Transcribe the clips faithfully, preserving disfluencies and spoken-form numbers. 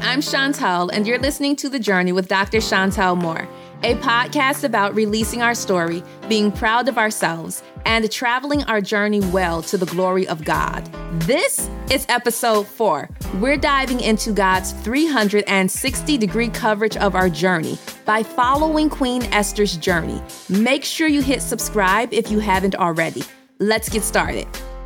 I'm Chantel, and you're listening to The Journey with Doctor Chantel Moore, a podcast about releasing our story, being proud of ourselves, and traveling our journey well to the glory of God. This is episode four. We're diving into God's three hundred sixty degree coverage of our journey by following Queen Esther's journey. Make sure you hit subscribe if you haven't already. Let's get started.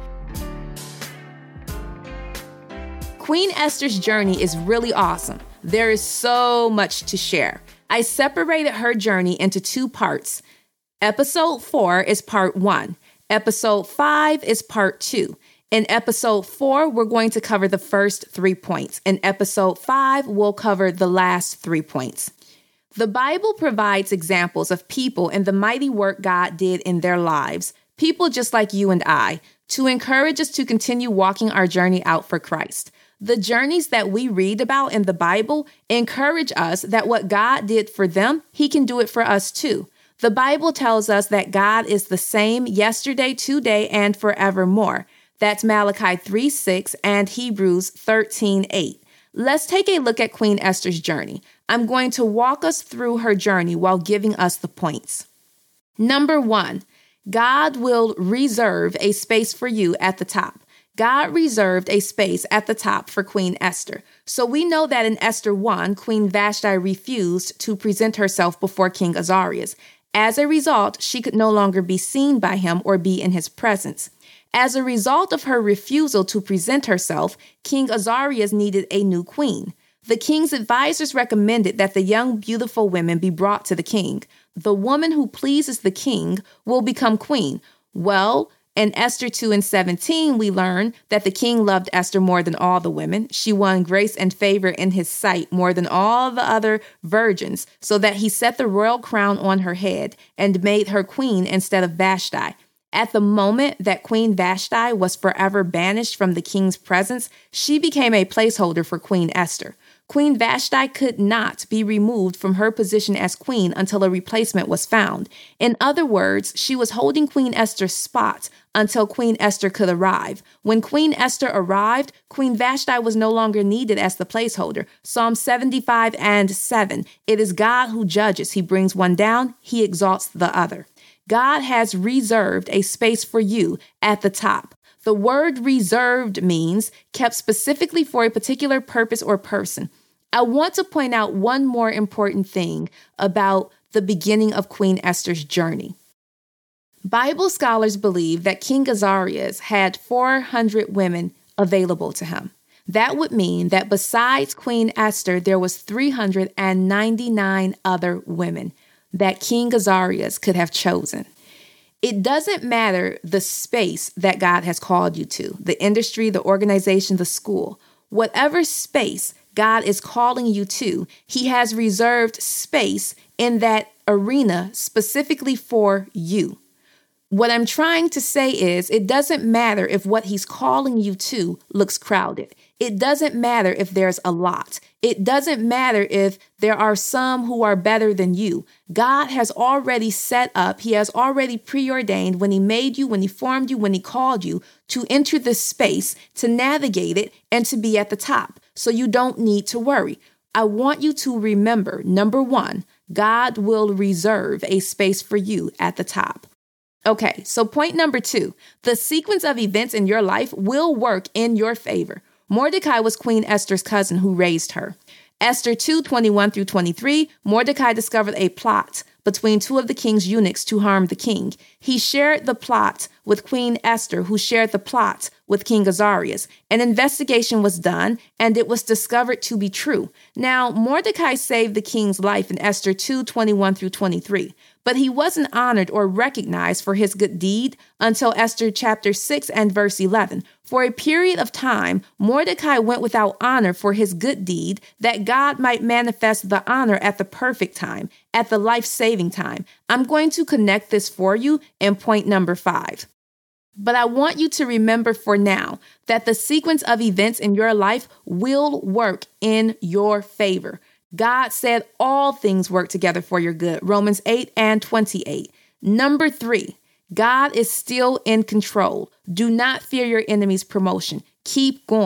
Queen Esther's journey is really awesome. There is so much to share. I separated her journey into two parts. Episode four is part one. Episode five is part two. In episode four, we're going to cover the first three points. In episode five, we'll cover the last three points. The Bible provides examples of people and the mighty work God did in their lives, people just like you and I, to encourage us to continue walking our journey out for Christ. The journeys that we read about in the Bible encourage us that what God did for them, He can do it for us too. The Bible tells us that God is the same yesterday, today, and forevermore. That's Malachi three six and Hebrews thirteen eight. Let's take a look at Queen Esther's journey. I'm going to walk us through her journey while giving us the points. Number one, God will reserve a space for you at the top. God reserved a space at the top for Queen Esther. So we know that in Esther one, Queen Vashti refused to present herself before King Ahasuerus. As a result, she could no longer be seen by him or be in his presence. As a result of her refusal to present herself, King Ahasuerus needed a new queen. The king's advisors recommended that the young, beautiful women be brought to the king. The woman who pleases the king will become queen. Well, in Esther two and seventeen, we learn that the king loved Esther more than all the women. She won grace and favor in his sight more than all the other virgins, so that he set the royal crown on her head and made her queen instead of Vashti. At the moment that Queen Vashti was forever banished from the king's presence, she became a placeholder for Queen Esther. Queen Vashti could not be removed from her position as queen until a replacement was found. In other words, she was holding Queen Esther's spot until Queen Esther could arrive. When Queen Esther arrived, Queen Vashti was no longer needed as the placeholder. Psalm seventy-five and seven. It is God who judges. He brings one down, He exalts the other. God has reserved a space for you at the top. The word reserved means kept specifically for a particular purpose or person. I want to point out one more important thing about the beginning of Queen Esther's journey. Bible scholars believe that King Ahasuerus had four hundred women available to him. That would mean that besides Queen Esther, there was three hundred ninety-nine other women that King Ahasuerus could have chosen. It doesn't matter the space that God has called you to, the industry, the organization, the school. Whatever space God is calling you to, He has reserved space in that arena specifically for you. What I'm trying to say is it doesn't matter if what He's calling you to looks crowded. It doesn't matter if there's a lot. It doesn't matter if there are some who are better than you. God has already set up, He has already preordained when He made you, when He formed you, when He called you to enter this space, to navigate it, and to be at the top. So you don't need to worry. I want you to remember, number one, God will reserve a space for you at the top. Okay, so point number two, the sequence of events in your life will work in your favor. Mordecai was Queen Esther's cousin who raised her. Esther two twenty-one through twenty-three, Mordecai discovered a plot between two of the king's eunuchs to harm the king. He shared the plot with Queen Esther, who shared the plot with King Ahasuerus. An investigation was done, and it was discovered to be true. Now, Mordecai saved the king's life in Esther two twenty-one through twenty-three, but he wasn't honored or recognized for his good deed until Esther chapter six and verse eleven. For a period of time, Mordecai went without honor for his good deed, that God might manifest the honor at the perfect time, at the life-saving time. I'm going to connect this for you in point number five. But I want you to remember for now that the sequence of events in your life will work in your favor. God said all things work together for your good. Romans eight and twenty-eight. Number three, God is still in control. Do not fear your enemy's promotion. Keep going.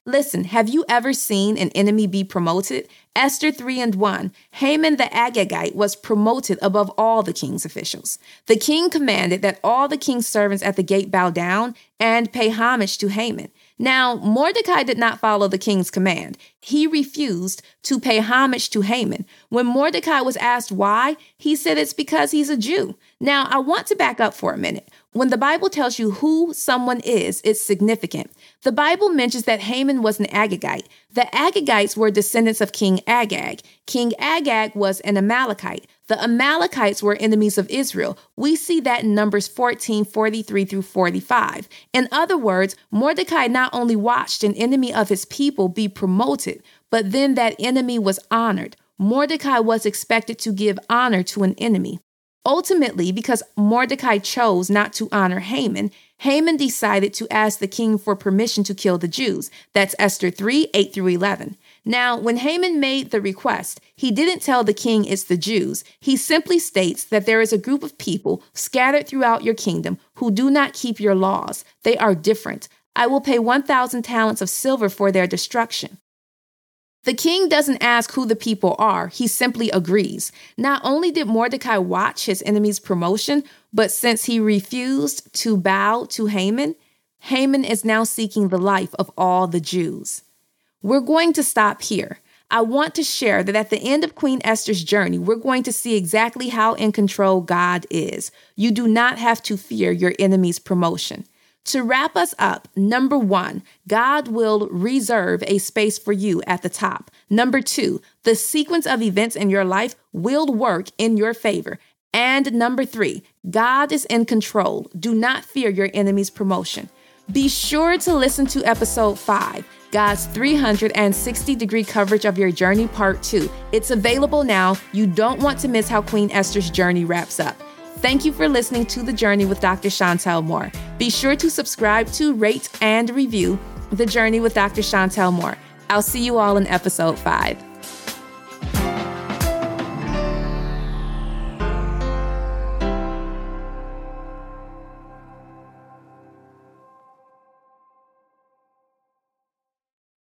Listen, have you ever seen an enemy be promoted? Esther three and one, Haman the Agagite was promoted above all the king's officials. The king commanded that all the king's servants at the gate bow down and pay homage to Haman. Now, Mordecai did not follow the king's command. He refused to pay homage to Haman. When Mordecai was asked why, he said it's because he's a Jew. Now, I want to back up for a minute. When the Bible tells you who someone is, it's significant. The Bible mentions that Haman was an Agagite. The Agagites were descendants of King Agag. King Agag was an Amalekite. The Amalekites were enemies of Israel. We see that in Numbers fourteen, forty-three through forty-five. In other words, Mordecai not only watched an enemy of his people be promoted, but then that enemy was honored. Mordecai was expected to give honor to an enemy. Ultimately, because Mordecai chose not to honor Haman, Haman decided to ask the king for permission to kill the Jews. That's Esther three, eight through eleven. Now, when Haman made the request, he didn't tell the king it's the Jews. He simply states that there is a group of people scattered throughout your kingdom who do not keep your laws. They are different. I will pay one thousand talents of silver for their destruction. The king doesn't ask who the people are. He simply agrees. Not only did Mordecai watch his enemy's promotion, but since he refused to bow to Haman, Haman is now seeking the life of all the Jews. We're going to stop here. I want to share that at the end of Queen Esther's journey, we're going to see exactly how in control God is. You do not have to fear your enemy's promotion. To wrap us up, number one, God will reserve a space for you at the top. Number two, the sequence of events in your life will work in your favor. And number three, God is in control. Do not fear your enemy's promotion. Be sure to listen to episode five, God's three hundred sixty degree coverage of your journey, part two. It's available now. You don't want to miss how Queen Esther's journey wraps up. Thank you for listening to The Journey with Doctor Chantel Moore. Be sure to subscribe to, rate, and review The Journey with Doctor Chantel Moore. I'll see you all in episode five.